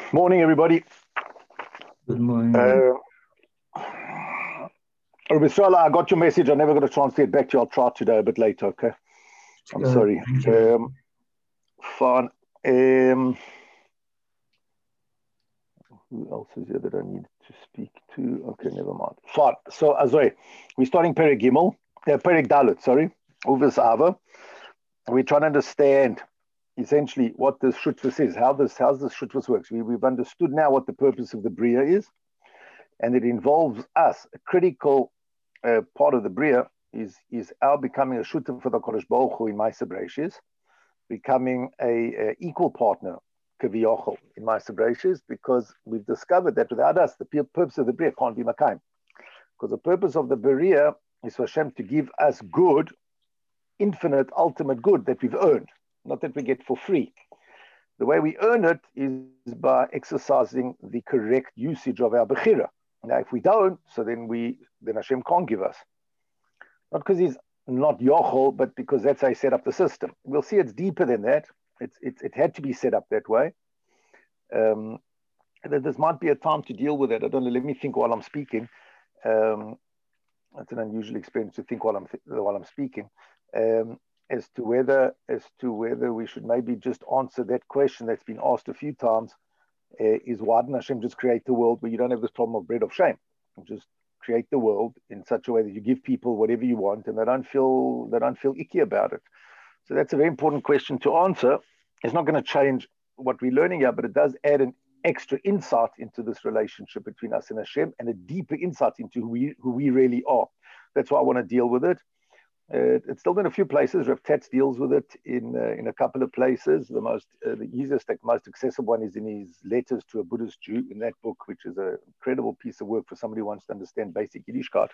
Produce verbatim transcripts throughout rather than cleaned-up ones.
Morning, everybody. Good morning. Uh, Rabbi Sala, I got your message. I'm never going to translate back to you. I'll try today a bit later, okay? I'm Uh, sorry. thank you. Um, fine. Um, who else is here that I need to speak to? Okay, never mind. Fine. So, Azoy, we're starting Perek Gimel, uh, Perek Dalet, sorry, Uvis Ava. We're trying to understand essentially what this Shutvis is, how this how this Shutvis works. We, we've understood now what the purpose of the Bria is, and it involves us, a critical uh, part of the Bria is is our becoming a shooter for the Kodesh Baruch Hu in Ma'aser Bereishis, becoming a, a equal partner Kaviyachol in Ma'aser Bereishis, because we've discovered that without us, the purpose of the Bria can't be Makayim. Because the purpose of the Bria is for Hashem to give us good, infinite, ultimate good that we've earned, not that we get for free. The way we earn it is by exercising the correct usage of our Bechira. Now, if we don't, so then we then Hashem can't give us. Not because he's not Yochel, but because that's how he set up the system. We'll see it's deeper than that. It's, it's, it had to be set up that way. Um, this might be a time to deal with it. I don't know, let me think while I'm speaking. Um, it's an unusual experience to think while I'm, while I'm speaking. Um, as to whether as to whether we should maybe just answer that question that's been asked a few times, uh, is why didn't Hashem just create the world where you don't have this problem of bread of shame? Just create the world in such a way that you give people whatever you want and they don't feel they don't feel icky about it. So that's a very important question to answer. It's not going to change what we're learning here, but it does add an extra insight into this relationship between us and Hashem and a deeper insight into who we who we really are. That's why I want to deal with it. Uh, it's still been a few places. Rav Tetz deals with it in uh, in a couple of places. The most, uh, the easiest, like, most accessible one is in his Letters to a Buddhist Jew, in that book, which is an incredible piece of work for somebody who wants to understand basic Yiddishkeit,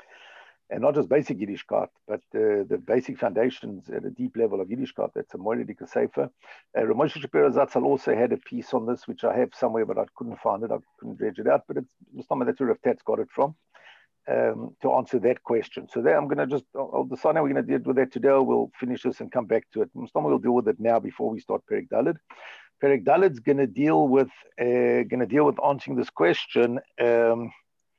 and not just basic Yiddishkeit, but uh, the basic foundations at a deep level of Yiddishkeit. That's a Moedik Sefer. Uh, Rav Moshe Shapiro Zatzal also had a piece on this, which I have somewhere, but I couldn't find it. I couldn't dredge it out. But it's somewhere that's where Rav Tetz got it from. Um, to answer that question. So there I'm going to just, I'll, I'll decide how we're going to deal with that today. We'll finish this and come back to it. We'll deal with it now before we start Perek Dalet. Perek Dalet is going to deal with, uh, going to deal with answering this question, um,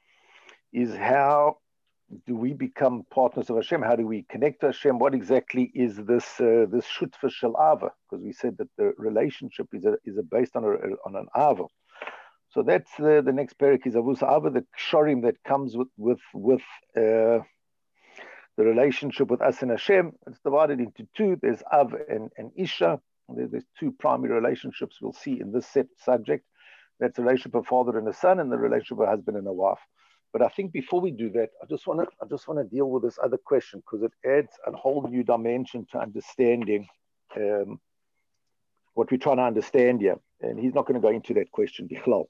is how do we become partners of Hashem? How do we connect to Hashem? What exactly is this uh, this Shutfa Shel Ava? Because we said that the relationship is a, is a based on, a, on an Ava. So that's the, the next parak is Avus Ava, the kshorim that comes with with with uh, the relationship with us and Hashem. It's divided into two. There's Av and, and Isha. There's two primary relationships we'll see in this set subject. That's the relationship of father and a son, and the relationship of a husband and a wife. But I think before we do that, I just want to I just want to deal with this other question, because it adds a whole new dimension to understanding um, what we're trying to understand here. And he's not going to go into that question, Bichlal.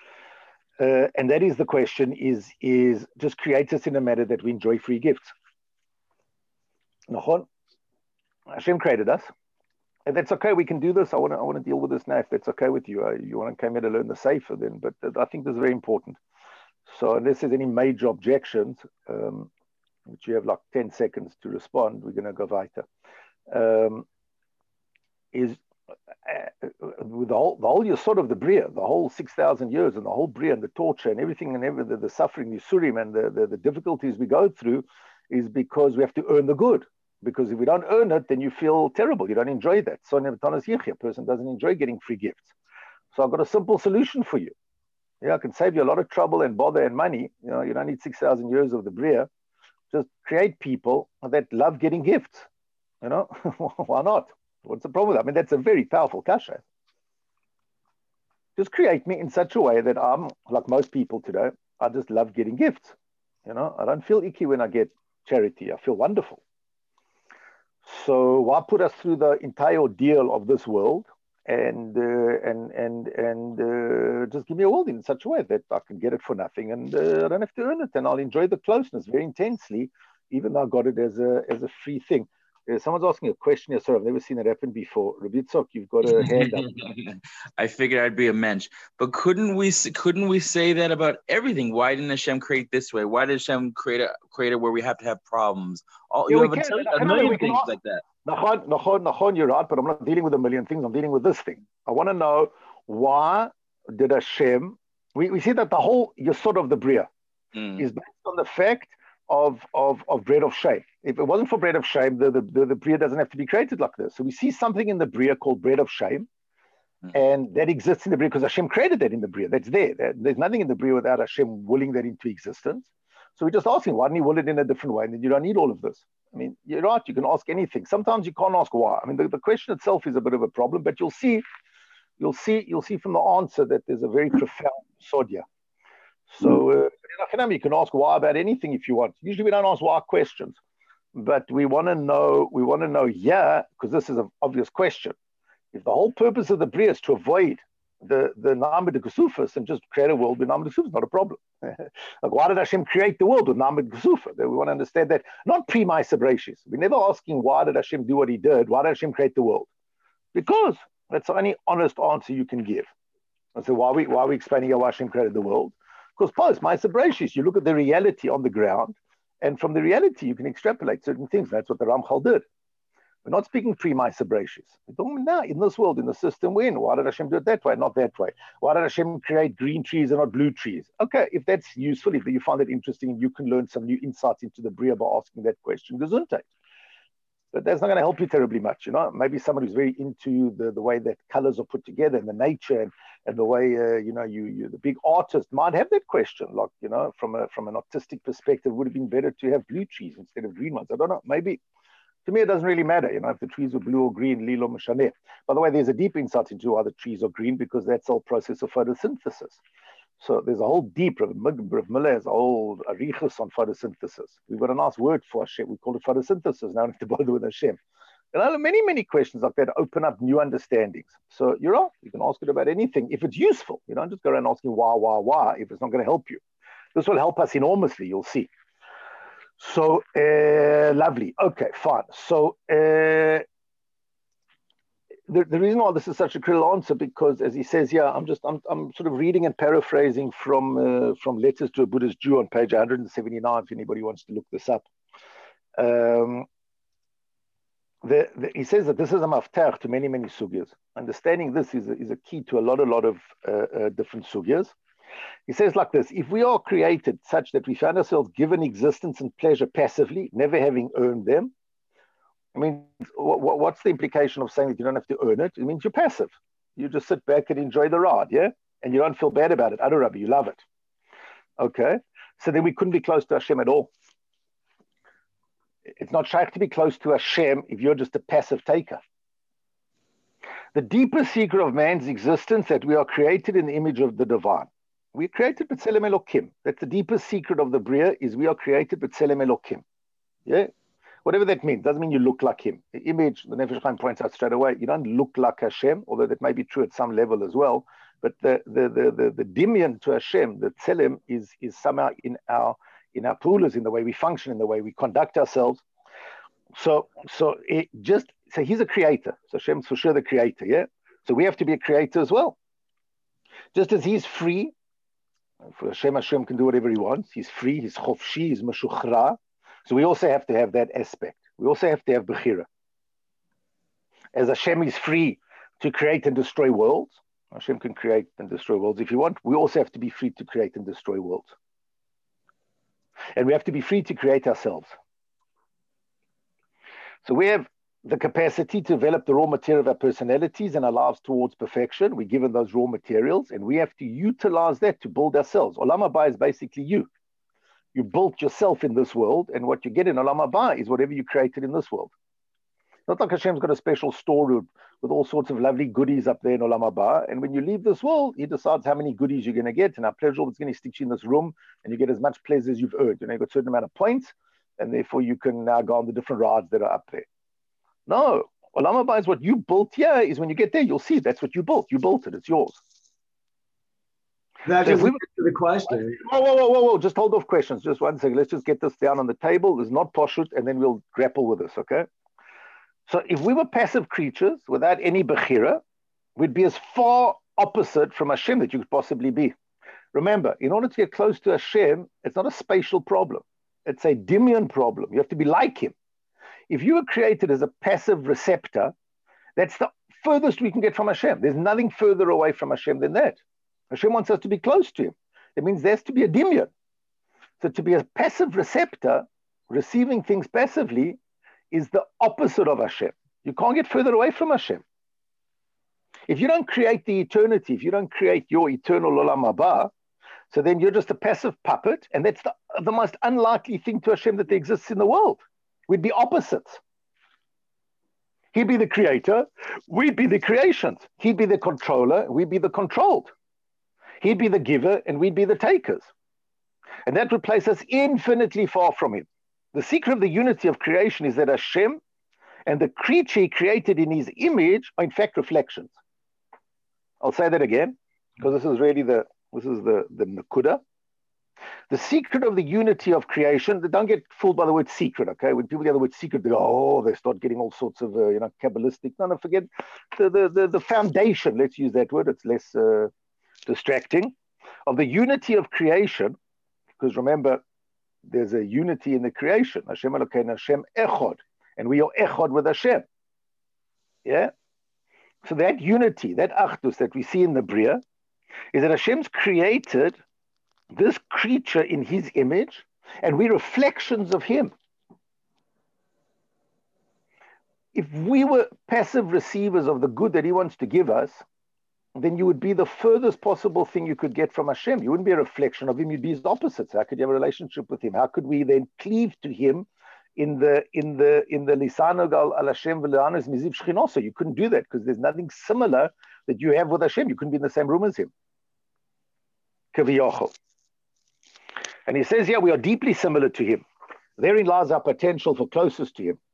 Uh, and that is the question, is, is just create us in a manner that we enjoy free gifts. Nachon, Hashem created us. And that's okay, we can do this. I want to I want to deal with this now, if that's okay with you. Uh, you want to come here to learn the Sefer then, but I think this is very important. So unless there's any major objections, um, which you have like ten seconds to respond, we're going to go weiter. Um, is Uh, with the whole, the whole Yesod of the Bria, the whole six thousand years, and the whole Bria and the torture and everything and every, the, the suffering, the Surim and the, the, the difficulties we go through, is because we have to earn the good. Because if we don't earn it, then you feel terrible. You don't enjoy that. So a person doesn't enjoy getting free gifts. So I've got a simple solution for you. Yeah, I can save you a lot of trouble and bother and money. You know, you don't need six thousand years of the Bria. Just create people that love getting gifts. You know, why not? What's the problem with that? I mean, that's a very powerful kasha. Just create me in such a way that I'm, like most people today, I just love getting gifts. You know, I don't feel icky when I get charity. I feel wonderful. So why put us through the entire ordeal of this world and uh, and and and uh, just give me a world in such a way that I can get it for nothing, and uh, I don't have to earn it, and I'll enjoy the closeness very intensely, even though I got it as a as a free thing. Uh, someone's asking a question here. Sorry, I've never seen it happen before. Rabbi Tzok, you've got a hand up. I figured I'd be a mensch, but couldn't we couldn't we say that about everything? Why didn't Hashem create this way? Why did Hashem create a create it where we have to have problems? All, Yeah, you we have a, can. million, I a know million we can things ask, like that. Nachon, Nachon, Nachon, you're right, but I'm not dealing with a million things. I'm dealing with this thing. I want to know why did Hashem, we, we see that the whole Yesod of the Bria Mm. is based on the fact of, of, of bread of shame. If it wasn't for bread of shame, the, the, the, the Bria doesn't have to be created like this. So we see something in the Bria called bread of shame, Mm. and that exists in the Bria because Hashem created that in the Bria. That's there. There- There's nothing in the Bria without Hashem willing that into existence. So we're just asking, why didn't he will it in a different way? And then you don't need all of this. I mean, you're right, you can ask anything. Sometimes you can't ask why. I mean, the, the question itself is a bit of a problem, but you'll see, you'll see, you'll see from the answer that there's a very profound sodya. So uh, you can ask why about anything if you want. Usually we don't ask why questions, but we want to know, we want to know, yeah, because this is an obvious question. If the whole purpose of the Bria is to avoid the, the Namid Kusufas and just create a world with Namid Kusufas, not a problem. Like, why did Hashem create the world with Namid Kusufa? We want to understand that, not pre-Maisa Bereshis. We're never asking why did Hashem do what he did? Why did Hashem create the world? Because that's the only honest answer you can give. And so why are we, why are we explaining how Hashem created the world? Because post Maisa Bereshis, you look at the reality on the ground, and from the reality you can extrapolate certain things. That's what the Ramchal did. We're not speaking pre-Maisa Bereshis. We're talking now in this world, in the system we're in. Why did Hashem do it that way, not that way? Why did Hashem create green trees and not blue trees? Okay, if that's useful, if you find it interesting, you can learn some new insights into the Bria by asking that question. Gesundheit. But that's not going to help you terribly much, you know. Maybe somebody who's very into the, the way that colors are put together and the nature and, and the way, uh, you know, you, you the big artist might have that question. Like, you know, from a from an artistic perspective, would have been better to have blue trees instead of green ones. I don't know. Maybe. To me, it doesn't really matter, you know, if the trees are blue or green, lilo mashaneh. By the way, there's a deep insight into why the trees are green because that's the whole process of photosynthesis. So there's a whole deep, Rav Miller has a whole arichus on photosynthesis. We've got a nice word for Hashem. We call it photosynthesis. Now I don't have to bother with Hashem. And I have many, many questions like that open up new understandings. So you're right. You can ask it about anything if it's useful. You don't just go around asking why, why, why if it's not going to help you. This will help us enormously, you'll see. So uh, lovely. Okay, fine. So uh, the, the reason why this is such a critical answer because, as he says, yeah, I'm just I'm I'm sort of reading and paraphrasing from uh, from Letters to a Buddhist Jew on page one seventy-nine. If anybody wants to look this up, um, the, the, he says that this is a maftach to many many sugyas. Understanding this is a, is a key to a lot a lot of uh, uh, different sugyas. He says like this, if we are created such that we find ourselves given existence and pleasure passively, never having earned them, I mean, what, what's the implication of saying that you don't have to earn it? It means you're passive. You just sit back and enjoy the ride, yeah? And you don't feel bad about it. Adarabbi, you love it. Okay? So then we couldn't be close to Hashem at all. It's not shaykh to be close to Hashem if you're just a passive taker. The deeper secret of man's existence that we are created in the image of the divine. We're created b'tzelem Elokim. That's the deepest secret of the Bria is we are created b'tzelem Elokim. Yeah? Whatever that means. Doesn't mean you look like him. The image, the Nefesh Chaim points out straight away, you don't look like Hashem, although that may be true at some level as well. But the the the the, the dimion to Hashem, the tzelem, is is somehow in our in our pulas, in the way we function, in the way we conduct ourselves. So so it just so he's a creator. So Hashem's for sure the creator, yeah? So we have to be a creator as well. Just as he's free. For Hashem, Hashem can do whatever he wants. He's free, he's chofshi, he's meshuchra. So we also have to have that aspect. We also have to have bechira. As Hashem is free to create and destroy worlds, Hashem can create and destroy worlds if you want. We also have to be free to create and destroy worlds. And we have to be free to create ourselves. So we have the capacity to develop the raw material of our personalities and our lives towards perfection. We're given those raw materials and we have to utilize that to build ourselves. Olam Haba is basically you. You built yourself in this world, and what you get in Olam Haba is whatever you created in this world. Not like Hashem's got a special storeroom with all sorts of lovely goodies up there in Olam Haba, and when you leave this world, he decides how many goodies you're going to get, and how pleasurable it's going to stick you in this room, and you get as much pleasure as you've earned. You know, you've got a certain amount of points, and therefore you can now go on the different rides that are up there. No, Olam Haba is what you built here, is when you get there, you'll see that's what you built. You built it, it's yours. That So if doesn't we- answer the question. Whoa, whoa, whoa, whoa, whoa, just hold off questions. Just one second. Let's just get this down on the table. It's not poshut, and then we'll grapple with this, okay? So if we were passive creatures without any bechira, we'd be as far opposite from Hashem that you could possibly be. Remember, in order to get close to Hashem, it's not a spatial problem. It's a dimion problem. You have to be like him. If you were created as a passive receptor, that's the furthest we can get from Hashem. There's nothing further away from Hashem than that. Hashem wants us to be close to him. It means there has to be a dimyan. So to be a passive receptor, receiving things passively, is the opposite of Hashem. You can't get further away from Hashem. If you don't create the eternity, if you don't create your eternal olam haba, so then you're just a passive puppet, and that's the, the most unlikely thing to Hashem that there exists in the world. We'd be opposites. He'd be the creator, we'd be the creations. He'd be the controller, we'd be the controlled. He'd be the giver, and we'd be the takers. And that would place us infinitely far from him. The secret of the unity of creation is that Hashem and the creature he created in his image are in fact reflections. I'll say that again, because this is really the, this is the, the nakuda. The secret of the unity of creation, don't get fooled by the word secret, okay? When people hear the word secret, they go, oh, they start getting all sorts of, uh, you know, Kabbalistic. No, no, forget the, the, the, the foundation, let's use that word, it's less uh, distracting, of the unity of creation, because remember, there's a unity in the creation. Hashem Elokeinu, Hashem Echad, and we are Echad with Hashem. Yeah? So that unity, that Achdus that we see in the Bria, is that Hashem's created this creature in his image, and we're reflections of him. If we were passive receivers of the good that he wants to give us, then you would be the furthest possible thing you could get from Hashem. You wouldn't be a reflection of him, you'd be his opposites. How could you have a relationship with him? How could we then cleave to him in the in the in the Lisanu Gal al Hashem v'le'anos miziv shchinoso? You couldn't do that because there's nothing similar that you have with Hashem. You couldn't be in the same room as him. Kaviyochel. And he says, yeah, we are deeply similar to him. Therein lies our potential for closest to him.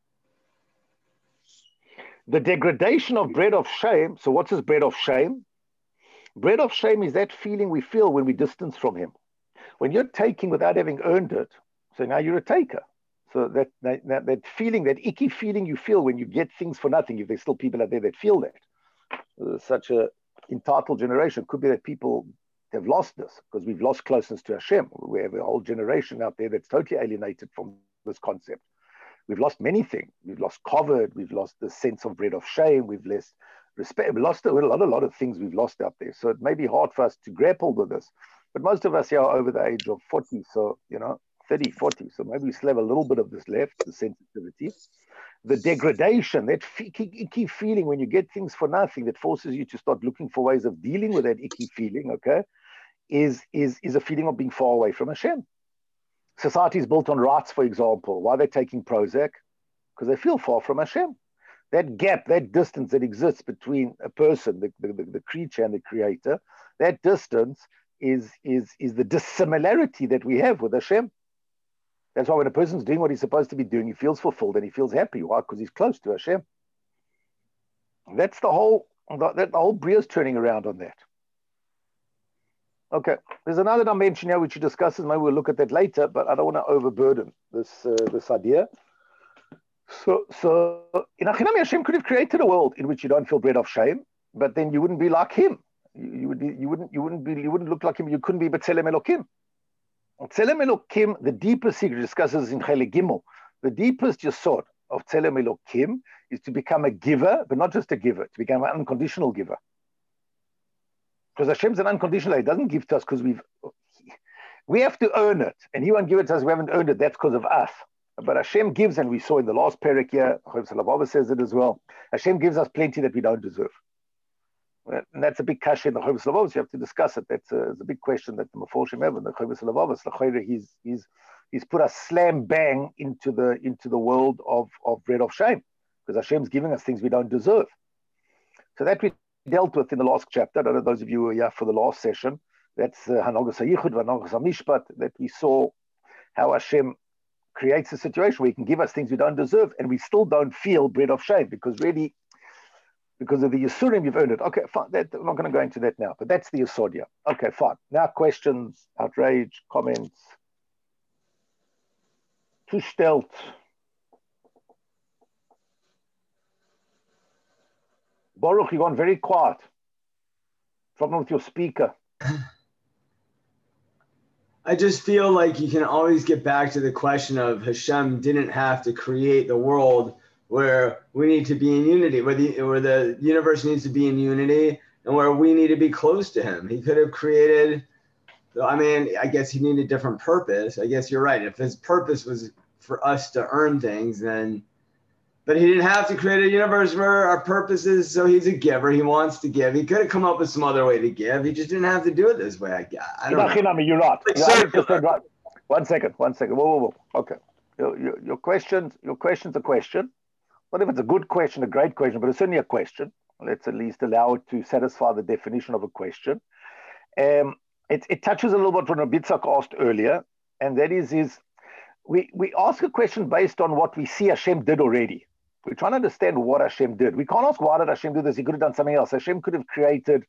The degradation of bread of shame. So what's this bread of shame? Bread of shame is that feeling we feel when we distance from him. When you're taking without having earned it, so now you're a taker. So that, that, that feeling, that icky feeling you feel when you get things for nothing, if there's still people out there that feel that. Uh, such a entitled generation. Could be that people have lost this because we've lost closeness to Hashem. We have a whole generation out there that's totally alienated from this concept. We've lost many things. We've lost covered. We've lost the sense of bread of shame. We've lost respect. We've lost a lot, a lot of things we've lost out there. So it may be hard for us to grapple with this. But most of us here are over the age of forty. So, you know, thirty, forty. So maybe we still have a little bit of this left, the sensitivity. The degradation, that icky feeling when you get things for nothing that forces you to start looking for ways of dealing with that icky feeling, okay, is, is, is a feeling of being far away from Hashem. Society is built on rights, for example. Why are they taking Prozac? Because they feel far from Hashem. That gap, that distance that exists between a person, the, the, the creature and the creator, that distance is, is, is the dissimilarity that we have with Hashem. That's why when a person's doing what he's supposed to be doing, he feels fulfilled and he feels happy. Why? Because he's close to Hashem. That's the whole, that the whole Bria is turning around on that. Okay, there's another dimension here which he discusses. Maybe we'll look at that later, but I don't want to overburden this uh, this idea. So, so in Achinami, Hashem could have created a world in which you don't feel bread of shame, but then you wouldn't be like him. You, you would be, you wouldn't, you wouldn't be, you wouldn't look like him. You couldn't be B'Tselem Elokim. Tzelem Elokim, the deepest secret, discusses in Chele Gimel. The deepest yesod of Tzelem Elokim is to become a giver, but not just a giver, to become an unconditional giver. Because Hashem's an unconditional, he doesn't give to us because we've, we have to earn it. And he won't give it to us, we haven't earned it, that's because of us. But Hashem gives, and we saw in the last parak here, Chaim says it as well, Hashem gives us plenty that we don't deserve. And that's a big kasha in the Chaim Slavovas, you have to discuss it. That's a, it's a big question that the Meforshim have in the Chaim Slavovas. He's, he's, he's put us slam bang into the, into the world of, of bread of shame, because Hashem's giving us things we don't deserve. So that we dealt with in the last chapter. I don't know those of you who were here for the last session. That's Hanogas HaYichud, Hanogas HaMishpat, that we saw how Hashem creates a situation where he can give us things we don't deserve, and we still don't feel bread of shame, because really, because of the Yisurim, you've earned it. Okay, fine. That, I'm not going to go into that now, but that's the Yisod here. Okay, fine. Now questions, outrage, comments. Zustellt. Baruch, you've gone very quiet. Problem with your speaker. I just feel like you can always get back to the question of Hashem didn't have to create the world where we need to be in unity, where the, where the universe needs to be in unity, and where we need to be close to him. He could have created, I mean, I guess he needed a different purpose. I guess you're right. If his purpose was for us to earn things, then, but he didn't have to create a universe where our purpose is, so he's a giver. He wants to give. He could have come up with some other way to give. He just didn't have to do it this way. I, I don't know. know. You're right. Like You're one hundred percent circular. right. One second, one second. Whoa, whoa, whoa. Okay. Your, your, your, questions, your question's a question. Not if it's a good question, a great question, but it's certainly a question. Let's at least allow it to satisfy the definition of a question. Um, it, it touches a little bit on what Bitzak asked earlier, and that is, is we, we ask a question based on what we see Hashem did already. We're trying to understand what Hashem did. We can't ask, why did Hashem do this? He could have done something else. Hashem could have created,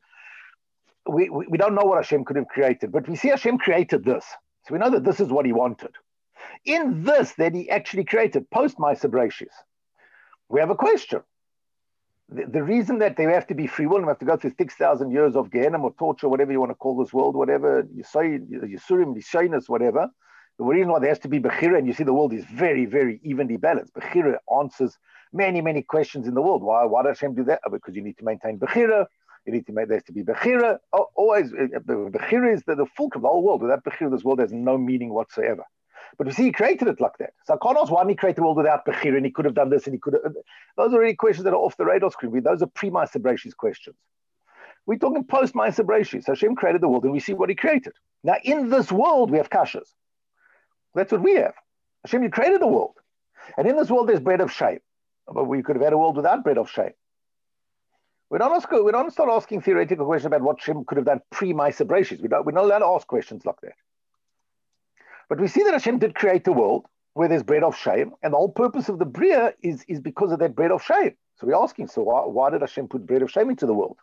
we, we, we don't know what Hashem could have created, but we see Hashem created this. So we know that this is what he wanted. In this that he actually created, post Ma'aser Bereishis, we have a question. The, the reason that they have to be free will and we have to go through six thousand years of Gehenna or torture, whatever you want to call this world, whatever, you say, Yisurim, Yishainas, whatever, the reason why there has to be Bechira, and you see the world is very, very evenly balanced. Bechira answers many, many questions in the world. Why, why does Hashem do that? Oh, because you need to maintain Bechira. You need to make, there has to be Bechira. Oh, always, Bechira is the, the fulcrum of the whole world. Without Bechira, this world has no meaning whatsoever. But we see he created it like that. So I can't ask why didn't he create the world without Bechira, and he could have done this, and he could have. Those are really questions that are off the radar screen. Those are pre-Ma'aser Bereishis questions. We're talking post-Ma'aser Bereishis. Hashem created the world, and we see what he created. Now, in this world, we have kashas. That's what we have. Hashem, you created the world. And in this world, there's bread of shame. But we could have had a world without bread of shame. We don't, ask, we don't start asking theoretical questions about what Hashem could have done pre-Ma'aser Bereishis. We don't, we're not allowed to ask questions like that. But we see that Hashem did create the world where there's bread of shame. And the whole purpose of the Bria is, is because of that bread of shame. So we're asking, so why, why did Hashem put bread of shame into the world?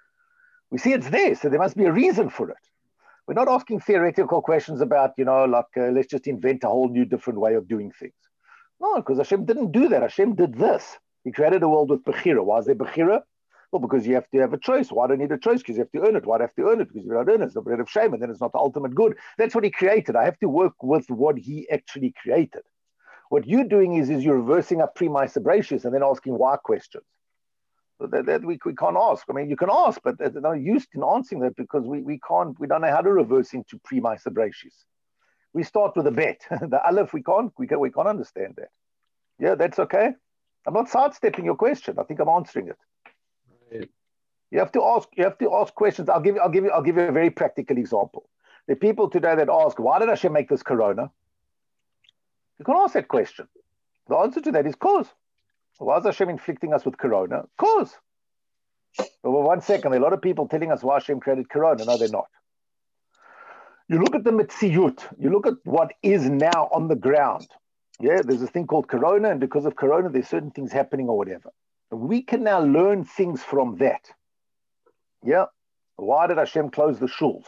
We see it's there, so there must be a reason for it. We're not asking theoretical questions about, you know, like, uh, let's just invent a whole new different way of doing things. No, because Hashem didn't do that. Hashem did this. He created a world with Bechira. Why is there Bechira? Well, because you have to have a choice. Why do you need a choice? Because you have to earn it. Why do you have to earn it? Because you don't earn it. It's the bread of shame, and then it's not the ultimate good. That's what he created. I have to work with what he actually created. What you're doing is, is you're reversing up pre-Ma'aser Bereishis and then asking why questions. So that, that we, we can't ask. I mean, you can ask, but there's no use in answering that because we, we can't, we don't know how to reverse into pre-Ma'aser Bereishis. We start with a bet. The Aleph, we can't, we can't, we can't understand that. Yeah, that's okay. I'm not sidestepping your question. I think I'm answering it. Right. You have to ask, you have to ask questions. I'll give you, I'll give you, I'll give you a very practical example. There are people today that ask, why did Hashem make this corona? You can ask that question. The answer to that is cause. Why is Hashem inflicting us with corona? Cause. But well, one second, there are a lot of people telling us why Hashem created corona. No, they're not. You look at the Metziut, you look at what is now on the ground. Yeah, there's this thing called corona, and because of corona, there's certain things happening or whatever. We can now learn things from that. Yeah. Why did Hashem close the shuls?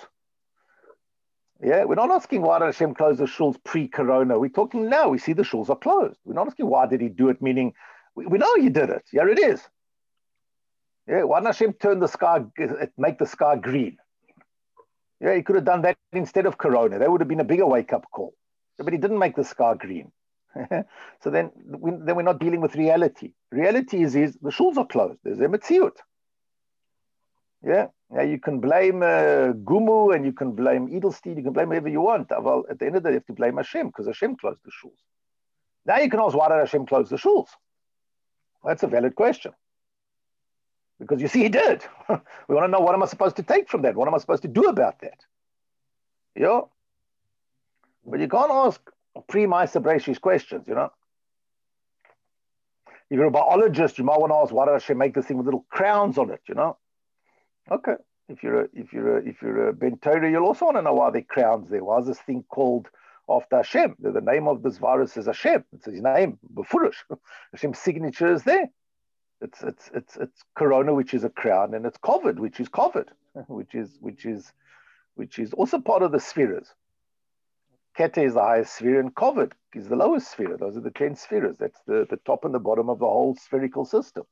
Yeah, we're not asking why did Hashem close the shuls pre-corona. We're talking now, we see the shuls are closed. We're not asking why did he do it, meaning we, we know he did it. Here it is. Yeah, why didn't Hashem turn the sky, make the sky green? Yeah, he could have done that instead of corona. That would have been a bigger wake-up call. But he didn't make the sky green. So then, we, then we're not dealing with reality. Reality is, is the shuls are closed. There's a metziut. Yeah, now you can blame uh, Gumu and you can blame Edelstein. You can blame whoever you want. Well, at the end of the day, you have to blame Hashem because Hashem closed the shuls. Now you can ask, why did Hashem close the shuls? Well, that's a valid question. Because you see, he did. We want to know, what am I supposed to take from that? What am I supposed to do about that? Yeah. But you can't ask pre-Ma'aser Bereishis questions, you know. If you're a biologist, you might want to ask, why did Hashem make this thing with little crowns on it, you know? Okay. If you're a, if you're a, if you're a Ben Torah, you'll also want to know why there are crowns there. Why is this thing called after Hashem? The, the name of this virus is Hashem. It's his name, Befurish. Hashem's signature is there. It's it's it's it's Corona, which is a crown, and it's COVID, which is COVID, which is which is which is also part of the spheres. Kete is the highest sphere, and COVID is the lowest sphere. Those are the ten spheres. That's the, the top and the bottom of the whole spherical system.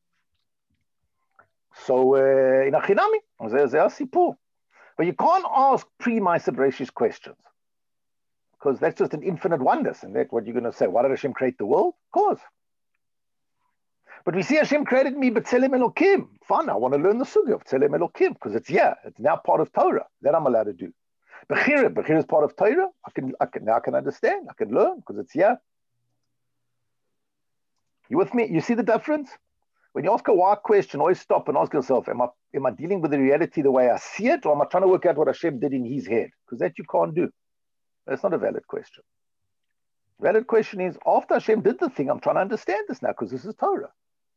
So in Achinami, there's a sipur. But you can't ask pre-Ma'aser Bereishis questions because that's just an infinite oneness. And that's what you're going to say. Why did Hashem create the world? Of course. But we see Hashem created me B'Tselem Elokim. Fine, I want to learn the sugya of Tselem Elokim because it's yeah, it's now part of Torah. That I'm allowed to do. Bechira, Bechira is part of Torah. I can, I can now I can understand. I can learn because it's yeah. You with me? You see the difference? When you ask a why question, always stop and ask yourself, am I, am I dealing with the reality the way I see it, or am I trying to work out what Hashem did in his head? Because that you can't do. That's not a valid question. Valid question is, after Hashem did the thing, I'm trying to understand this now because this is Torah.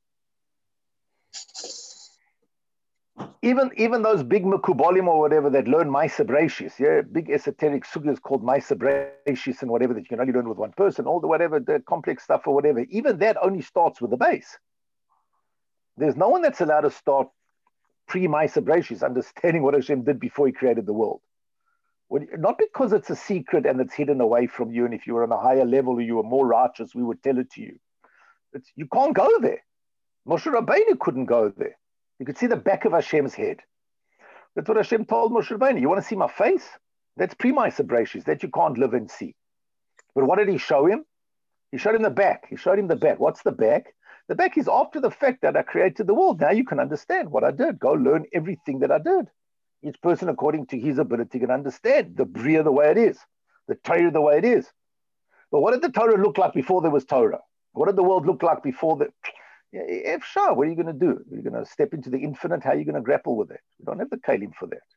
Even, even those big Mekubalim or whatever that learn Maisa Brachis, yeah, big esoteric sugyas called Maisa Brachis and whatever that you can only learn with one person, all the whatever, the complex stuff or whatever, even that only starts with the base. There's no one that's allowed to start pre-Maisa Brachis, understanding what Hashem did before he created the world. When, not because it's a secret and it's hidden away from you, and if you were on a higher level or you were more righteous, we would tell it to you. It's, you can't go there. Moshe Rabbeinu couldn't go there. You could see the back of Hashem's head. That's what Hashem told Moshe Rabbeinu. You want to see my face? That's pre-Maisa Brachis. That you can't live and see. But what did he show him? He showed him the back. He showed him the back. What's the back? The back is after the fact that I created the world. Now you can understand what I did. Go learn everything that I did. Each person according to his ability can understand the Bria the way it is, the Torah the way it is. But what did the Torah look like before there was Torah? What did the world look like before the... If sure, what are you going to do? You're going to step into the infinite. How are you going to grapple with that? You don't have the kalim for that.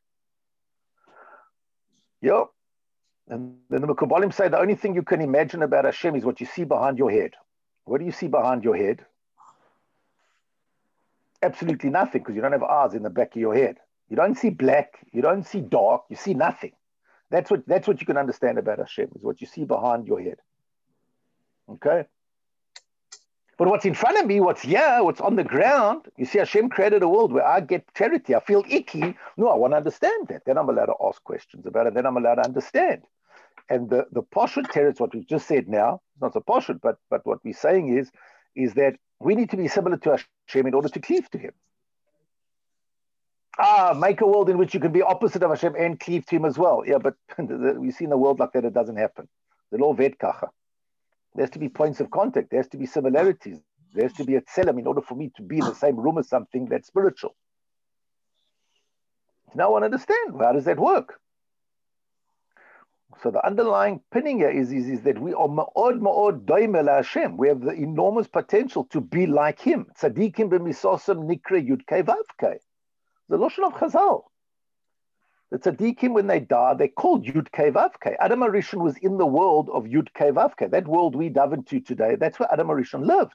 Yeah. And then the Mekubalim say the only thing you can imagine about Hashem is what you see behind your head. What do you see behind your head? Absolutely nothing, because you don't have eyes in the back of your head. You don't see black. You don't see dark. You see nothing. That's what, that's what you can understand about Hashem, is what you see behind your head. Okay? But what's in front of me, what's here, what's on the ground, you see Hashem created a world where I get charity. I feel icky. No, I want to understand that. Then I'm allowed to ask questions about it. Then I'm allowed to understand. And the, the Pashut teretz, what we've just said now, it's not so Pashut, but, but what we're saying is, is that we need to be similar to Hashem in order to cleave to him. Ah, make a world in which you can be opposite of Hashem and cleave to him as well. Yeah, but we see in a world like that, it doesn't happen. The law vet kacha. There has to be points of contact. There has to be similarities. There has to be a tselem in order for me to be in the same room as something that's spiritual. Now I want to understand, how does that work? So the underlying pinning here is, is, is that we are ma'od ma'od doime la Hashem. We have the enormous potential to be like him. Tzadikim b'misosam nikre yudkei vavkei. The Lashon of Chazal. The tzaddikim, when they die, they're called Yud-Kei Vav-Kei. Adam HaRishon was in the world of Yud-Kei Vav-Kei. That world we dive into today, that's where Adam HaRishon lived.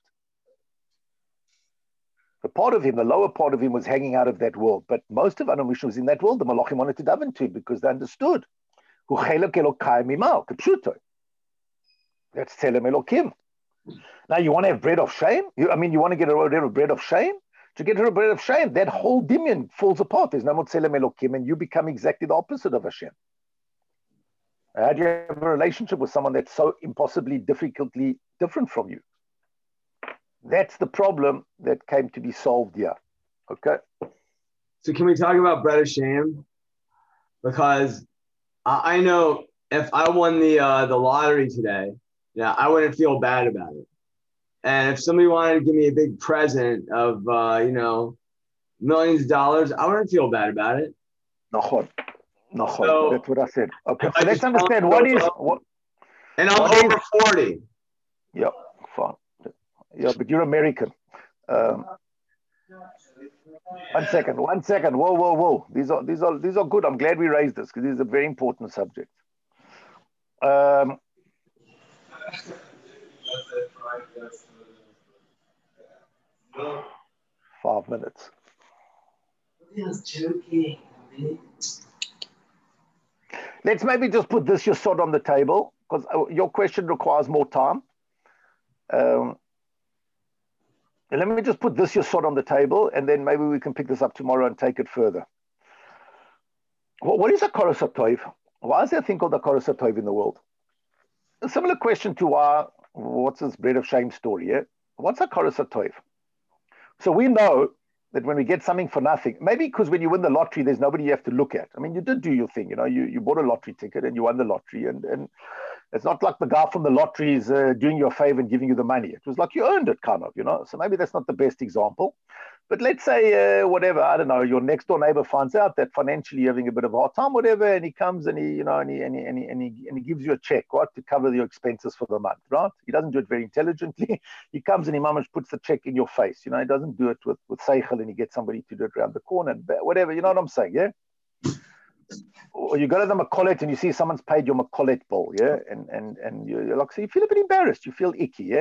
The part of him, the lower part of him, was hanging out of that world. But most of Adam HaRishon was in that world. The Malachim wanted to dive into because they understood. Hu chelek Elokai mimao, kepshuto. That's Tselem Elokim. Now, you want to have bread of shame? You, I mean, you want to get rid of bread of shame? To get rid of bread of shame, that whole dimion falls apart. There's no more Tselem Elokim, and you become exactly the opposite of Hashem. How do you have a relationship with someone that's so impossibly, difficultly different from you? That's the problem that came to be solved here. Okay? So can we talk about bread of shame? Because I, I know if I won the uh, the lottery today, yeah, I wouldn't feel bad about it. And if somebody wanted to give me a big present of, uh, you know, millions of dollars, I wouldn't feel bad about it. Nachon. Nachon. So, that's what I said. Okay, so let's understand what is... What, and I'm what over is, forty. Yeah, fine. Yeah, but you're American. Um, one second, one second. Whoa, whoa, whoa. These are, these are, these are good. I'm glad we raised this because this is a very important subject. Um... Five minutes. Let's maybe just put this yesod on the table because your question requires more time. Um, let me just put this yesod on the table and then maybe we can pick this up tomorrow and take it further. What, what is a koros hatov? Why is there a thing called a koros hatov in the world? A similar question to why, what's this bread of shame story? Yeah? What's a koros hatov? So we know that when we get something for nothing, maybe because when you win the lottery, there's nobody you have to look at. I mean, you did do your thing, you know, you, you bought a lottery ticket and you won the lottery and, and It's not like the guy from the lottery is uh, doing you a favor and giving you the money. It was like you earned it, kind of, you know. So maybe that's not the best example. But let's say, uh, whatever, I don't know, your next door neighbor finds out that financially you're having a bit of a hard time, whatever, and he comes and he, you know, and he, and he, and he, and he, and he gives you a check, right, to cover your expenses for the month, right? He doesn't do it very intelligently. He comes and he mamash puts the check in your face, you know. He doesn't do it with, with seichel and he gets somebody to do it around the corner, and whatever, you know what I'm saying, yeah? Or you go to the Macollet and you see someone's paid your Macollet bill, yeah? And, and, and you're like, so you feel a bit embarrassed, you feel icky, yeah?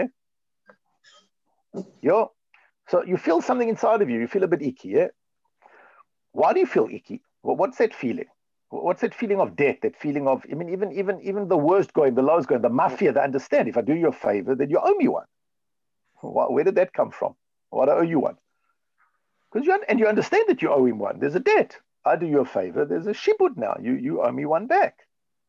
Yeah. So you feel something inside of you. You feel a bit icky, yeah? Why do you feel icky? Well, what's that feeling? What's that feeling of debt? That feeling of, I mean, even even even the worst going, the lowest going, the mafia, they understand. If I do you a favor, then you owe me one. Where did that come from? Why do I owe you one? Because you and you understand that you owe him one. There's a debt. I do you a favor. There's a shibud now. You you owe me one back.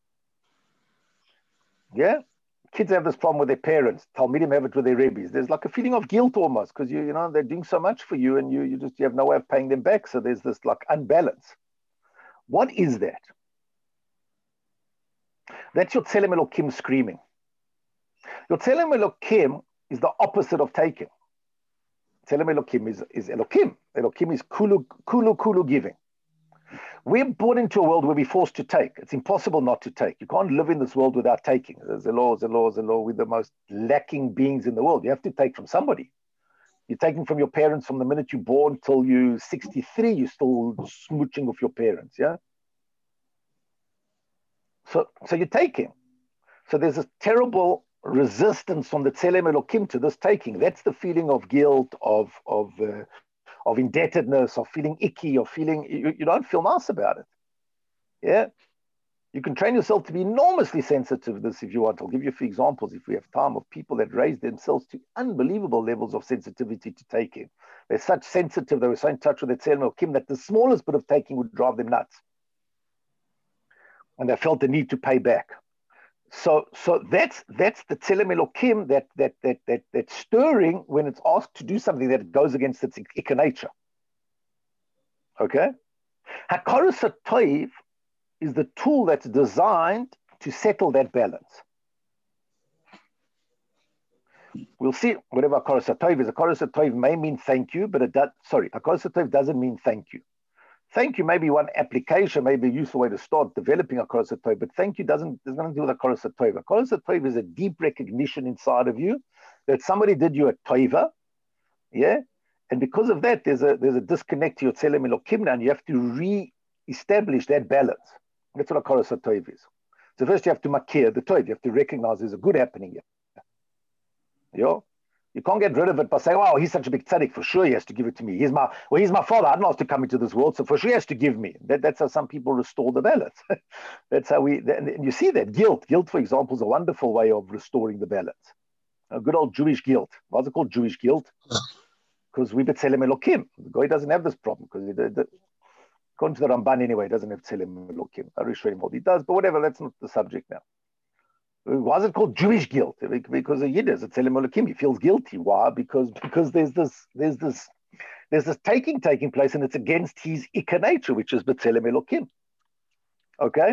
Yeah. Kids have this problem with their parents. Talmidim have it with their rabbis. There's like a feeling of guilt almost because you you know they're doing so much for you and you you just you have no way of paying them back. So there's this like unbalance. What is that? That's your Tzelem Elokim screaming. Your Tzelem Elokim is the opposite of taking. Tzelem Elokim is is Elokim. Elokim is kulu kulu kulu giving. We're born into a world where we're forced to take. It's impossible not to take. You can't live in this world without taking. There's a law, there's a law, there's a law. We're the most lacking beings in the world. You have to take from somebody. You're taking from your parents from the minute you're born till you're sixty-three. You're still smooching with your parents, yeah? So, so you're taking. So there's a terrible resistance from the Tzelem Elokim to this taking. That's the feeling of guilt, of, of, uh, of indebtedness, of feeling icky, of feeling, you, you don't feel nice about it. Yeah? You can train yourself to be enormously sensitive to this if you want. I'll give you a few examples if we have time of people that raised themselves to unbelievable levels of sensitivity to taking. They're such sensitive, they were so in touch with their Tzelem Elokim that the smallest bit of taking would drive them nuts. And they felt the need to pay back. So, so that's that's the Tzelem Elokim that that that that that's stirring when it's asked to do something that goes against its ikka nature. Okay, Hakaras HaTov is the tool that's designed to settle that balance. We'll see whatever Hakaras HaTov is. Hakaras HaTov may mean thank you, but it does. Sorry, Hakaras HaTov doesn't mean thank you. Thank you may be one application, maybe a useful way to start developing Hakaras HaTov, but thank you doesn't, there's nothing to do with Hakaras HaTov. Hakaras HaTov is a deep recognition inside of you that somebody did you a tova, yeah? And because of that, there's a there's a disconnect to your Tzelem Elokim now, and you have to re-establish that balance. That's what Hakaras HaTov is. So first you have to makir the tov, you have to recognize there's a good happening here. Yeah? You can't get rid of it by saying, wow, he's such a big tzaddik, for sure he has to give it to me. He's my, well, he's my father, I didn't ask to come into this world, so for sure he has to give me. That, that's how some people restore the balance. That's how we, and you see that, guilt. Guilt, for example, is a wonderful way of restoring the balance. A good old Jewish guilt. Why is it called Jewish guilt? Because we Tzelem Elokim. The guy doesn't have this problem, because according to the Ramban anyway, he doesn't have Tzelem Elokim. I wish him what he does, but whatever, that's not the subject now. Why is it called Jewish guilt? Because a Yid is a Tzelem Elokim. He feels guilty. Why? Because because there's this there's this there's this taking taking place, and it's against his ikka nature, which is B'Tzelem Elokim. Okay.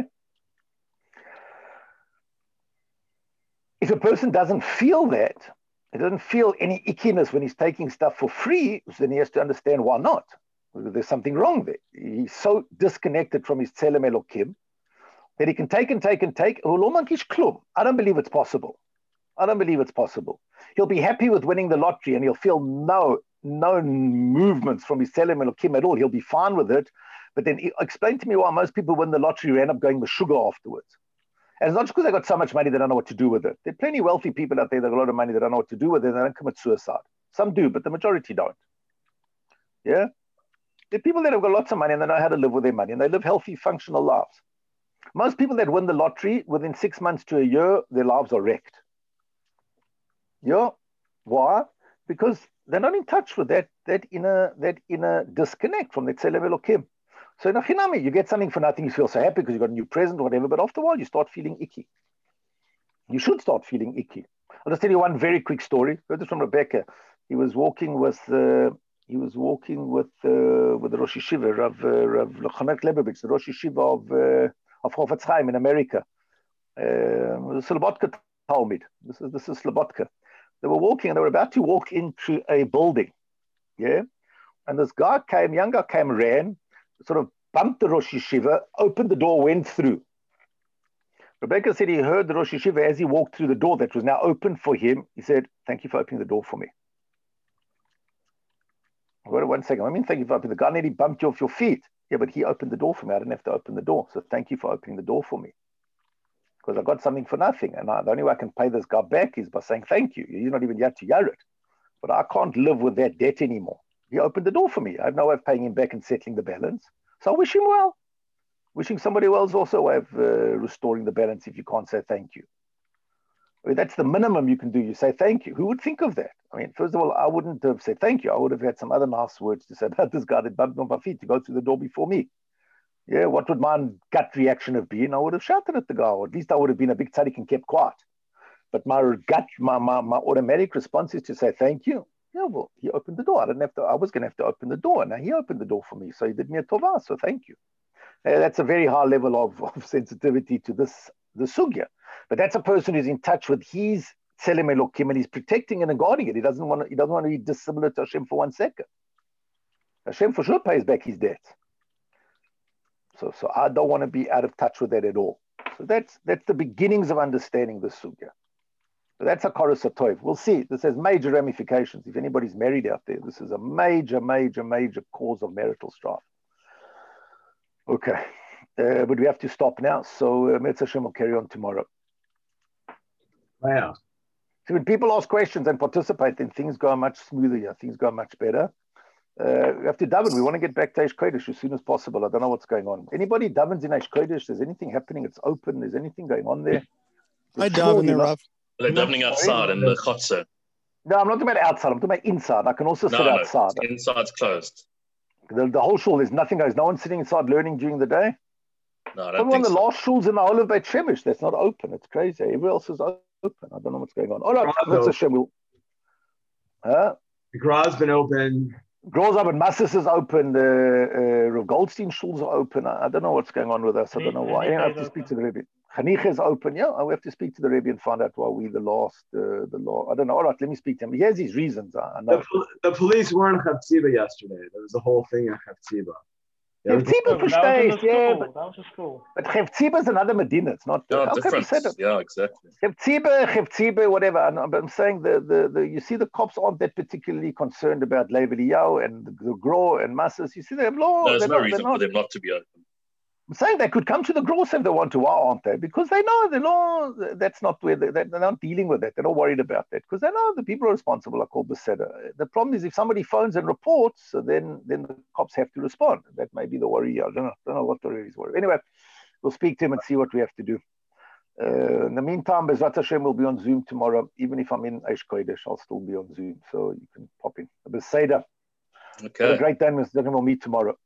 If a person doesn't feel that, he doesn't feel any ickiness when he's taking stuff for free, then he has to understand why not. There's something wrong there. He's so disconnected from his Tzelem Elokim that he can take and take and take. I don't believe it's possible. I don't believe it's possible. He'll be happy with winning the lottery and he'll feel no, no movements from his Tzelem Elokim at all. He'll be fine with it. But then explain to me why most people win the lottery who end up going with sugar afterwards. And it's not just because they got so much money they don't know what to do with it. There are plenty of wealthy people out there that have a lot of money that don't know what to do with it and they don't commit suicide. Some do, but the majority don't. Yeah? There are people that have got lots of money and they know how to live with their money and they live healthy, functional lives. Most people that win the lottery, within six months to a year, their lives are wrecked. Yeah. Why? Because they're not in touch with that, that inner, that inner disconnect from the Tzelem Elokim. So in a chinami, you get something for nothing, you feel so happy because you got a new present or whatever, but after a while you start feeling icky. You should start feeling icky. I'll just tell you one very quick story. Heard this from Rebecca. He was walking with uh, he was walking with uh, with the Rosh Yeshiva, Rav uh, Rav Chaim Leibowitz, the Rosh Yeshiva of uh, of Chofetz Chaim in America. Um, Slobodka Talmud. This is this is Slobodka. They were walking and they were about to walk into a building. Yeah. And this guy came, young guy came, ran, sort of bumped the Rosh Yeshiva, opened the door, went through. Rebecca said he heard the Rosh Yeshiva as he walked through the door that was now open for him. He said, "Thank you for opening the door for me." Wait one second. I mean, thank you for opening the guy nearly bumped you off your feet. Yeah, but he opened the door for me. I didn't have to open the door. So thank you for opening the door for me. Because I got something for nothing. And I, the only way I can pay this guy back is by saying thank you. You're not even yet to hear it. But I can't live with that debt anymore. He opened the door for me. I have no way of paying him back and settling the balance. So I wish him well. Wishing somebody else also a way of uh, restoring the balance if you can't say thank you. I mean, that's the minimum you can do. You say thank you. Who would think of that? I mean, first of all, I wouldn't have said thank you. I would have had some other nice words to say about this guy that bumped on my feet to go through the door before me. Yeah, what would my gut reaction have been? I would have shouted at the guy, or at least I would have been a big tzaddik and kept quiet. But my gut, my, my, my automatic response is to say thank you. Yeah, well, he opened the door. I didn't have to, I was going to have to open the door. Now he opened the door for me. So he did me a tova. So thank you. Uh, that's a very high level of, of sensitivity to this, the sugya. But that's a person who's in touch with his Tselem Elokim and he's protecting it and guarding it. He doesn't want to, he doesn't want to be dissimilar to Hashem for one second. Hashem for sure pays back his debt. So, so I don't want to be out of touch with that at all. So that's that's the beginnings of understanding the sugya. But that's a chorus of toiv. We'll see. This has major ramifications. If anybody's married out there, this is a major, major, major cause of marital strife. Okay, uh, but we have to stop now. So uh, Metz Hashem will carry on tomorrow. Wow. So when people ask questions and participate, then things go much smoother. Yeah, things go much better. Uh, we have to daven. We want to get back to Eish Kodesh as soon as possible. I don't know what's going on. Anybody davens in Eish Kodesh? There's anything happening? It's open. There's anything going on there? I daven there, Rav. They're davening outside in the chotzer. No, I'm not talking about outside. I'm talking about inside. I can also No, sit no, outside. inside's closed. The, the whole shul, there's nothing. There's no one sitting inside learning during the day. No, I Probably don't one think of the so. last shuls in the whole of Beit Shemesh that's not open. It's crazy. Everywhere else is open. I don't know what's going on. All right, Metz Hashem will. Huh? The Gra's been open. Grows up and Masses is open. The uh, Rav Goldstein shuls are open. I, I don't know what's going on with us. I don't know why. Anyway, I have to speak to the Rebbe. Chanicha is open. Yeah, we have to speak to the Rebbe and find out why we the last, uh, the law. I don't know. All right, let me speak to him. He has his reasons. I, I know. The, the police were in Chavtziba yesterday. There was a whole thing in Chavtziba. Chavtziba versteht, yeah, but, That was a school. but Chavtziba is another Medina. It's not. No, how can you different. say that? Yeah, exactly. Chavtziba, Chavtziba, whatever. And, but I'm saying the, the, the you see the cops aren't that particularly concerned about Lev Eliyahu and the, the Gro and Masses. You see they have law. No, there's they're no not, reason they're not, for them not to be open. I'm saying they could come to the Gross if they want to. Why aren't they? Because they know the law. That's not where they, they're not dealing with that. They're not worried about that because they know the people are responsible are called Beseder. The problem is if somebody phones and reports, so then then the cops have to respond. That may be the worry. I don't know. I don't know what the worry is. Anyway, we'll speak to him and see what we have to do. Uh, in the meantime, Bezrat Hashem will be on Zoom tomorrow. Even if I'm in Eish Kodesh, I'll still be on Zoom, so you can pop in. Beseder. Okay. Have a great day, Mister We'll meet tomorrow.